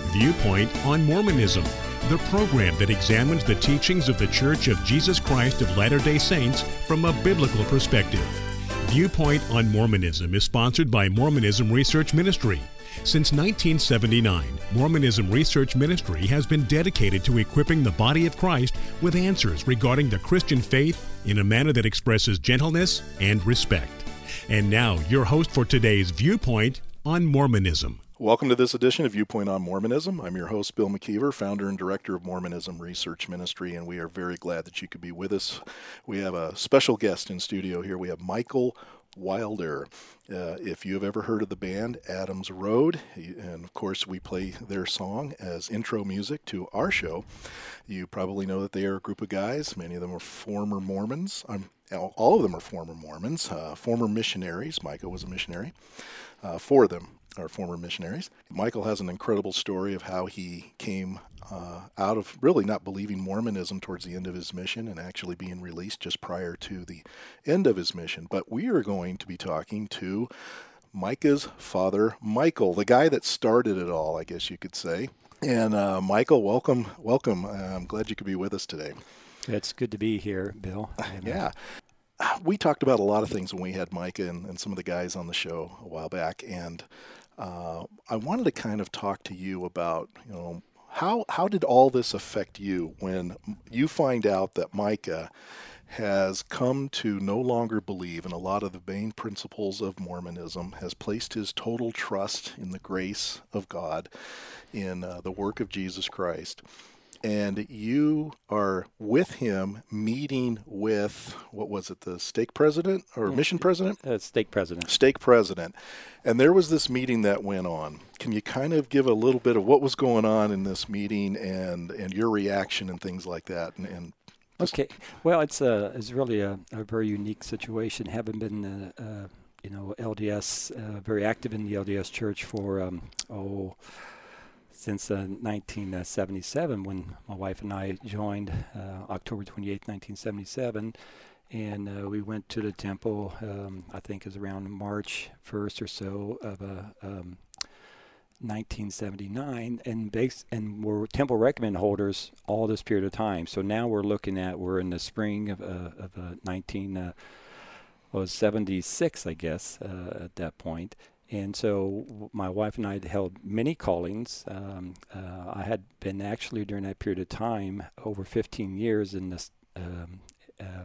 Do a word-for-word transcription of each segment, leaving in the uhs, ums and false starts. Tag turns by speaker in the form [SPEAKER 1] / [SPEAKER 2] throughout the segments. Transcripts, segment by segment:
[SPEAKER 1] Viewpoint on Mormonism, the program that examines the teachings of the Church of Jesus Christ of Latter-day Saints from a biblical perspective. Viewpoint on Mormonism is sponsored by Mormonism Research Ministry. Since nineteen seventy-nine, Mormonism Research Ministry has been dedicated to equipping the body of Christ with answers regarding the Christian faith in a manner that expresses gentleness and respect. And now, your host for today's Viewpoint on Mormonism.
[SPEAKER 2] Welcome to this edition of Viewpoint on Mormonism. I'm your host, Bill McKeever, founder and director of Mormonism Research Ministry, and we are very glad that you could be with us. We have a special guest in studio here. We have Michael Wilder. Uh, if you have ever heard of the band Adams Road, and of course we play their song as intro music to our show, you probably know that they are a group of guys. Many of them are former Mormons. Um, all of them are former Mormons, uh, former missionaries. Michael was a missionary. Uh, four of them are former missionaries. Michael has an incredible story of how he came uh, out of really not believing Mormonism towards the end of his mission and actually being released just prior to the end of his mission. But we are going to be talking to Micah's father, Michael, the guy that started it all, I guess you could say. And uh, Michael, welcome, welcome. Uh, I'm glad you could be with us today.
[SPEAKER 3] It's good to be here, Bill.
[SPEAKER 2] Yeah. We talked about a lot of things when we had Micah and, and some of the guys on the show a while back, and uh, I wanted to kind of talk to you about, you know, how how did all this affect you when you find out that Micah has come to no longer believe in a lot of the main principles of Mormonism, has placed his total trust in the grace of God, in uh, the work of Jesus Christ. And you are with him meeting with, what was it, the stake president or yeah, mission president?
[SPEAKER 3] Uh, stake president.
[SPEAKER 2] Stake president. And there was this meeting that went on. Can you kind of give a little bit of what was going on in this meeting and, and your reaction and things like that? And, and
[SPEAKER 3] Okay. Well, it's a, it's really a, a very unique situation. Having been, uh, uh, you know, L D S, uh, very active in the L D S church for, um, oh, since uh, nineteen seventy-seven, when my wife and I joined, uh, October twenty-eighth, nineteen seventy-seven, and uh, we went to the temple, um, I think it was around March first or so of uh, um, nineteen seventy-nine, and base, and we're temple recommend holders all this period of time. So now we're looking at, we're in the spring of, uh, of uh, nineteen, uh, was seventy-six, I guess, uh, at that point. And so my wife and I had held many callings. Um, uh, I had been actually during that period of time over fifteen years in this, um, um,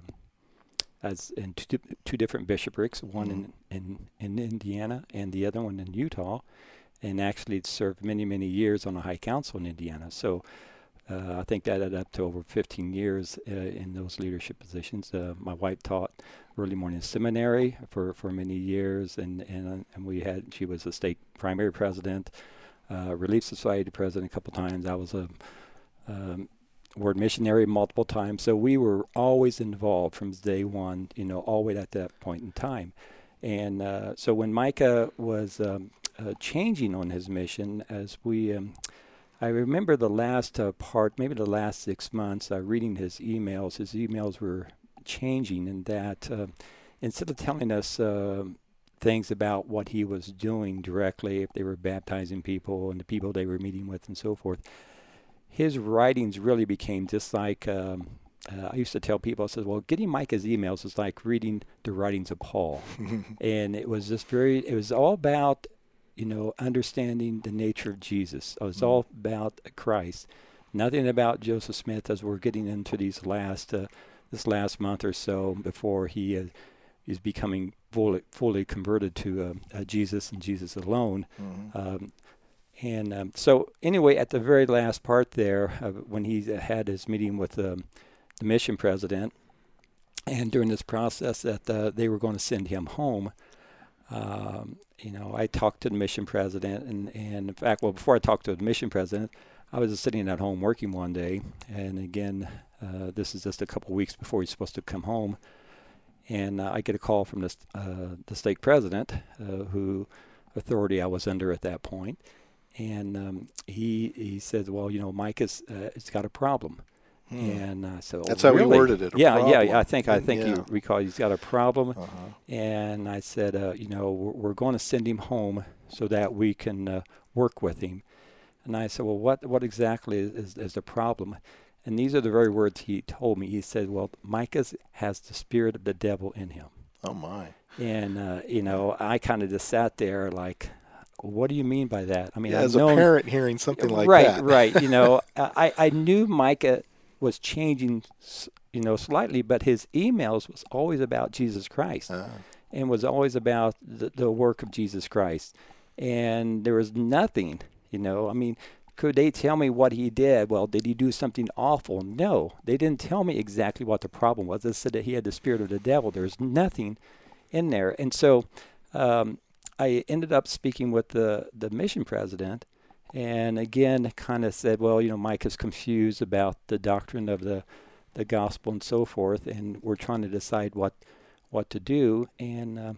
[SPEAKER 3] as in two, two different bishoprics, one mm-hmm. in, in, in Indiana and the other one in Utah, and actually served many, many years on a high council in Indiana. So uh, I think that added up to over fifteen years uh, in those leadership positions. Uh, my wife taught early morning seminary for, for many years, and, and and we had, she was a state primary president, uh, Relief Society president a couple times. I was a um, word missionary multiple times. So we were always involved from day one, you know, all the way at that point in time. And uh, so when Micah was um, uh, changing on his mission, as we, um, I remember the last uh, part, maybe the last six months, uh, reading his emails. His emails were changing in that uh, instead of telling us uh, things about what he was doing directly, if they were baptizing people and the people they were meeting with and so forth, his writings really became just like, um, uh, I used to tell people, I said, well, getting Micah's emails is like reading the writings of Paul. And it was just very, it was all about, you know, understanding the nature of Jesus. It was mm-hmm. all about Christ. Nothing about Joseph Smith as we're getting into these last uh, this last month or so before he uh, is becoming fully, fully converted to uh, uh, Jesus and Jesus alone. Mm-hmm. Um, and um, so anyway, at the very last part there, uh, when he uh, had his meeting with um, the mission president, and during this process that uh, they were going to send him home, um, you know, I talked to the mission president, and, and in fact, well, before I talked to the mission president, I was just sitting at home working one day, and again, uh, this is just a couple weeks before he's supposed to come home, and uh, I get a call from this, uh, the stake president, uh, who authority I was under at that point, and um, he he says, well, you know, Mike has uh, it's got a problem. Hmm. And uh, so
[SPEAKER 2] that's
[SPEAKER 3] oh,
[SPEAKER 2] how
[SPEAKER 3] really?
[SPEAKER 2] we worded it. A
[SPEAKER 3] yeah,
[SPEAKER 2] problem.
[SPEAKER 3] yeah. I think I think
[SPEAKER 2] yeah.
[SPEAKER 3] you recall he's got a problem.
[SPEAKER 2] Uh-huh.
[SPEAKER 3] And I said, uh, you know, we're, we're going to send him home so that we can uh, work with him. and I said, well, what what exactly is, is, is the problem? And these are the very words he told me. He said, well, Micah has the spirit of the devil in him.
[SPEAKER 2] Oh, my.
[SPEAKER 3] And, uh, you know, I kind of just sat there like, what do you mean by that? I mean,
[SPEAKER 2] yeah,
[SPEAKER 3] I've
[SPEAKER 2] as
[SPEAKER 3] known,
[SPEAKER 2] a parent hearing something like
[SPEAKER 3] right,
[SPEAKER 2] that.
[SPEAKER 3] Right, right. You know, I, I knew Micah was changing, you know, slightly, but his emails was always about Jesus Christ uh. and was always about the, the work of Jesus Christ. And there was nothing, you know, I mean, could they tell me what he did? Well, did he do something awful? No, they didn't tell me exactly what the problem was. They said that he had the spirit of the devil. There's nothing in there. And so um, I ended up speaking with the, the mission president, and again kind of said, well, you know, Mike is confused about the doctrine of the, the gospel and so forth, and we're trying to decide what, what to do. And um,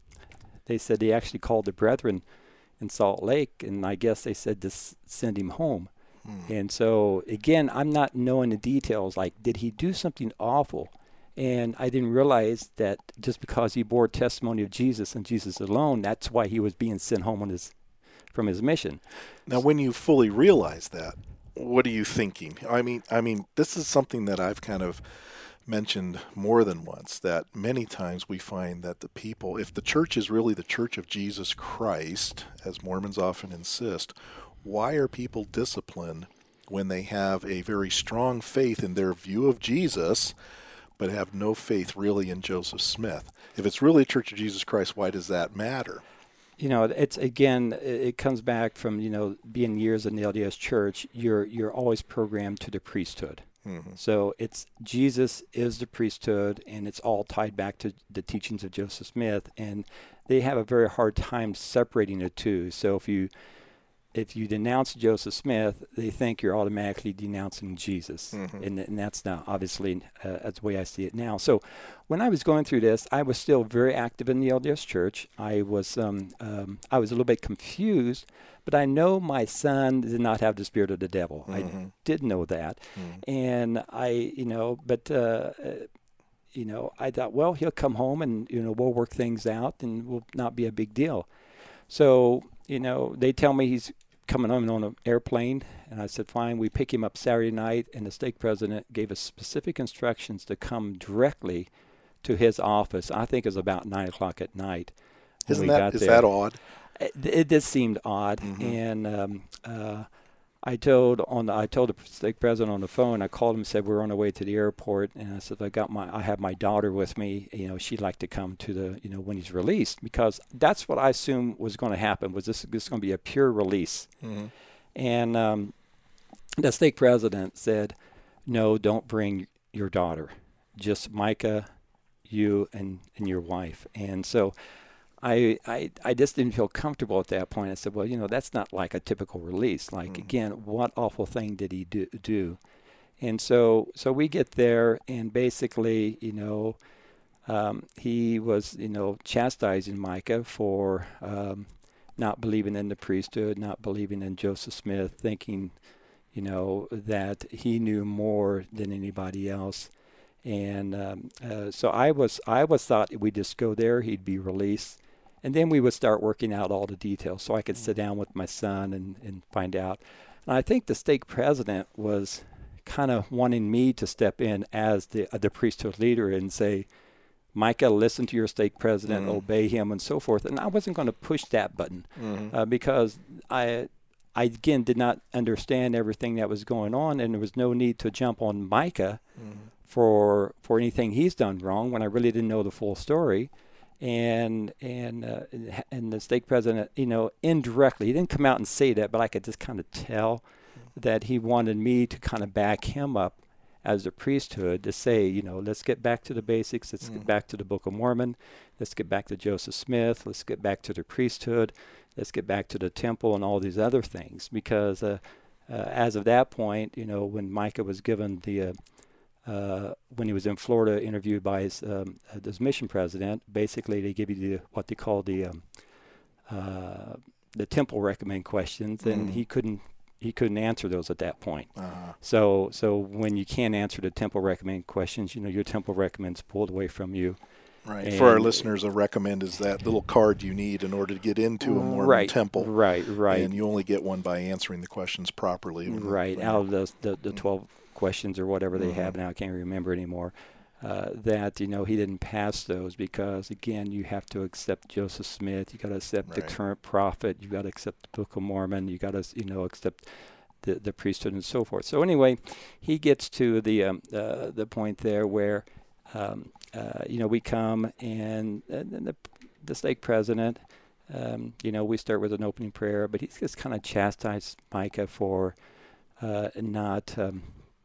[SPEAKER 3] they said they actually called the brethren in Salt Lake, and I guess they said to s- send him home. Hmm. And so, again, I'm not knowing the details, like, did he do something awful? And I didn't realize that just because he bore testimony of Jesus and Jesus alone, that's why he was being sent home on his, from his mission.
[SPEAKER 2] Now, when you fully realize that, what are you thinking? I mean, I mean, this is something that I've kind of mentioned more than once, that many times we find that the people, if the church is really the church of Jesus Christ, as Mormons often insist, why are people disciplined when they have a very strong faith in their view of Jesus, but have no faith really in Joseph Smith? If it's really a church of Jesus Christ, why does that matter?
[SPEAKER 3] You know, it's, again, it comes back from, you know, being years in the L D S church, you're you're always programmed to the priesthood. Mm-hmm. So it's Jesus is the priesthood, and it's all tied back to the teachings of Joseph Smith, and they have a very hard time separating the two. So if you if you denounce Joseph Smith, they think you're automatically denouncing Jesus, mm-hmm. and, and that's not obviously uh, that's the way I see it now. So when I was going through this, I was still very active in the L D S church. I was um, um, I was a little bit confused. But I know my son did not have the spirit of the devil. Mm-hmm. I did know that. Mm-hmm. And I, you know, but, uh, you know, I thought, well, he'll come home and, you know, we'll work things out and will not be a big deal. So, you know, they tell me he's coming home on an airplane. And I said, fine. We pick him up Saturday night. And the stake president gave us specific instructions to come directly to his office. I think it was about nine o'clock at night.
[SPEAKER 2] Isn't that, is that odd?
[SPEAKER 3] It, it did seem odd, mm-hmm. and um, uh, I told on the, I told the stake president on the phone. I called him and said we're on our way to the airport, and I said I got my I have my daughter with me. You know, she'd like to come to the you know when he's released, because that's what I assumed was going to happen. Was this this going to be a pure release? Mm-hmm. And um, the stake president said, no, don't bring your daughter, just Micah, you, and and your wife. And so I, I I just didn't feel comfortable at that point. I said, well, you know, that's not like a typical release. Like, mm. again, what awful thing did he do, do? And so so we get there, and basically, you know, um, he was, you know, chastising Micah for um, not believing in the priesthood, not believing in Joseph Smith, thinking, you know, that he knew more than anybody else. And um, uh, so I was I was thought we'd just go there, he'd be released. And then we would start working out all the details so I could sit down with my son and, and find out. And I think the stake president was kind of wanting me to step in as the uh, the priesthood leader and say, Micah, listen to your stake president, mm-hmm. obey him, and so forth. And I wasn't going to push that button mm-hmm. uh, because I, I, again, did not understand everything that was going on, and there was no need to jump on Micah mm-hmm. for for anything he's done wrong when I really didn't know the full story. And and uh, and the stake president, you know, indirectly, he didn't come out and say that, but I could just kind of tell that he wanted me to kind of back him up as a priesthood to say, you know, let's get back to the basics. Let's mm. get back to the Book of Mormon. Let's get back to Joseph Smith. Let's get back to the priesthood. Let's get back to the temple and all these other things. Because uh, uh, as of that point, you know, when Micah was given the uh, Uh, when he was in Florida, interviewed by his, um, his mission president, basically they give you the, what they call the um, uh, the temple recommend questions, and mm. he couldn't he couldn't answer those at that point. Uh-huh. So so when you can't answer the temple recommend questions, you know your temple recommend's pulled away from you,
[SPEAKER 2] Right.
[SPEAKER 3] And
[SPEAKER 2] for our listeners, a recommend is that little card you need in order to get into a Mormon
[SPEAKER 3] right,
[SPEAKER 2] temple.
[SPEAKER 3] Right, right.
[SPEAKER 2] And you only get one by answering the questions properly.
[SPEAKER 3] Right.
[SPEAKER 2] The,
[SPEAKER 3] out of the, the, the twelve questions or whatever they
[SPEAKER 2] mm-hmm.
[SPEAKER 3] have now, I can't remember anymore, uh, that, you know, he didn't pass those because, again, you have to accept Joseph Smith. You got to accept
[SPEAKER 2] right.
[SPEAKER 3] the current prophet. You got to accept the Book of Mormon. You got to, you know, accept the, the priesthood and so forth. So anyway, he gets to the um, uh, the point there where, um, uh, you know, we come and, and the, the stake president, um, you know, we start with an opening prayer, but he's just kind of chastised Micah for uh, not, um,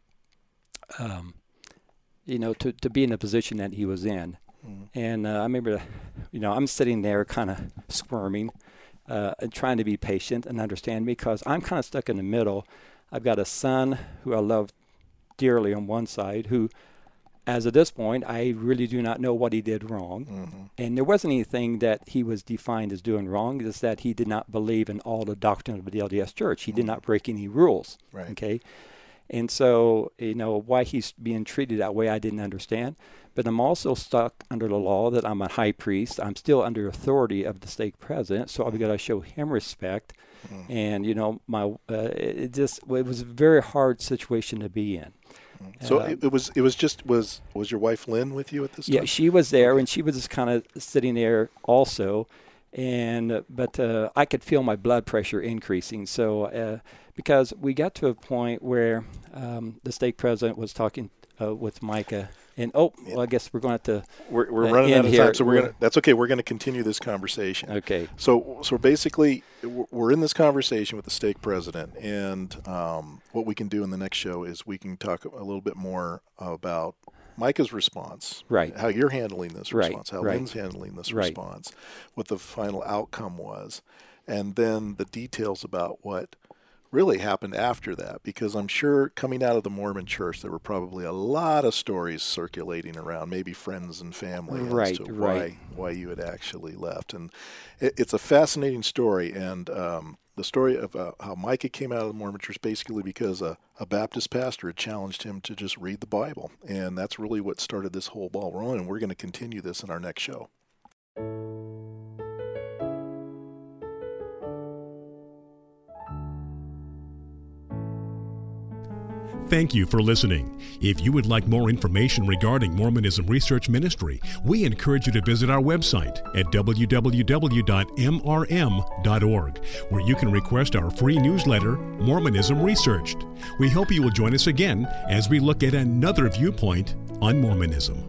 [SPEAKER 3] um, you know, to, to be in the position that he was in. Mm. And uh, I remember, you know, I'm sitting there kind of squirming, uh, and trying to be patient and understand, because I'm kind of stuck in the middle. I've got a son who I love dearly on one side, who, as of this point, I really do not know what he did wrong. Mm-hmm. And there wasn't anything that he was defined as doing wrong. It's that he did not believe in all the doctrine of the L D S Church. He mm-hmm. did not break any rules.
[SPEAKER 2] Right.
[SPEAKER 3] Okay. And so, you know, why he's being treated that way, I didn't understand. But I'm also stuck under the law that I'm a high priest. I'm still under authority of the stake president, so I've got to show him respect. Mm. And, you know, my uh, it just it was a very hard situation to be in.
[SPEAKER 2] So
[SPEAKER 3] uh,
[SPEAKER 2] it, it was it was just was was your wife Lynn with you at this time?
[SPEAKER 3] Yeah, she was there, okay. And she was just kind of sitting there also. And uh, but uh, I could feel my blood pressure increasing. So uh, because we got to a point where um, the stake president was talking uh, with Micah. And oh, well, I guess we're going to have to.
[SPEAKER 2] We're, we're
[SPEAKER 3] uh,
[SPEAKER 2] running out of
[SPEAKER 3] here.
[SPEAKER 2] time, so we're, we're gonna. That's okay. We're going to continue this conversation.
[SPEAKER 3] Okay.
[SPEAKER 2] So, so basically, we're in this conversation with the stake president, and um, what we can do in the next show is we can talk a little bit more about Micah's response,
[SPEAKER 3] right?
[SPEAKER 2] How you're handling this
[SPEAKER 3] right.
[SPEAKER 2] response, how
[SPEAKER 3] right.
[SPEAKER 2] Lynn's handling this
[SPEAKER 3] right.
[SPEAKER 2] response, what the final outcome was, and then the details about what really happened after that, because I'm sure coming out of the Mormon church there were probably a lot of stories circulating around, maybe friends and family,
[SPEAKER 3] right,
[SPEAKER 2] as to
[SPEAKER 3] right.
[SPEAKER 2] why why you had actually left. And it, it's a fascinating story, and um, the story of uh, how Micah came out of the Mormon church basically because a, a Baptist pastor had challenged him to just read the Bible, and that's really what started this whole ball rolling, and we're going to continue this in our next show.
[SPEAKER 1] Thank you for listening. If you would like more information regarding Mormonism Research Ministry, we encourage you to visit our website at w w w dot m r m dot org, where you can request our free newsletter, Mormonism Researched. We hope you will join us again as we look at another viewpoint on Mormonism.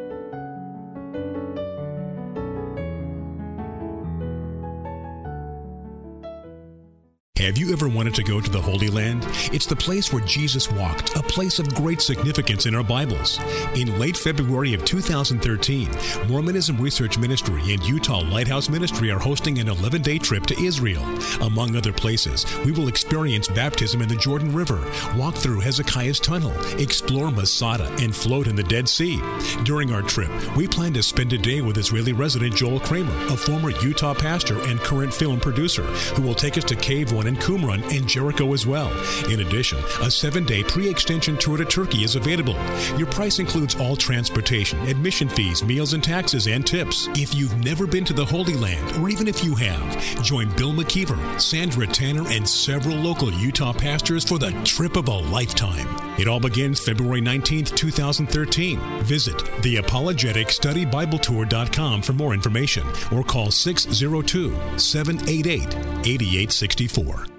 [SPEAKER 1] Have you ever wanted to go to the Holy Land? It's the place where Jesus walked, a place of great significance in our Bibles. In late February of two thousand thirteen, Mormonism Research Ministry and Utah Lighthouse Ministry are hosting an eleven-day trip to Israel. Among other places, we will experience baptism in the Jordan River, walk through Hezekiah's Tunnel, explore Masada, and float in the Dead Sea. During our trip, we plan to spend a day with Israeli resident Joel Kramer, a former Utah pastor and current film producer, who will take us to Cave One in Qumran and Jericho as well. In addition, a seven-day pre-extension tour to Turkey is available. Your price includes all transportation, admission fees, meals and taxes, and tips. If you've never been to the Holy Land, or even if you have, join Bill McKeever, Sandra Tanner, and several local Utah pastors for the trip of a lifetime. It all begins February nineteenth, two thousand thirteen. Visit the apologetic study bible tour dot com for more information, or call six oh two, seven eight eight, eight eight six four.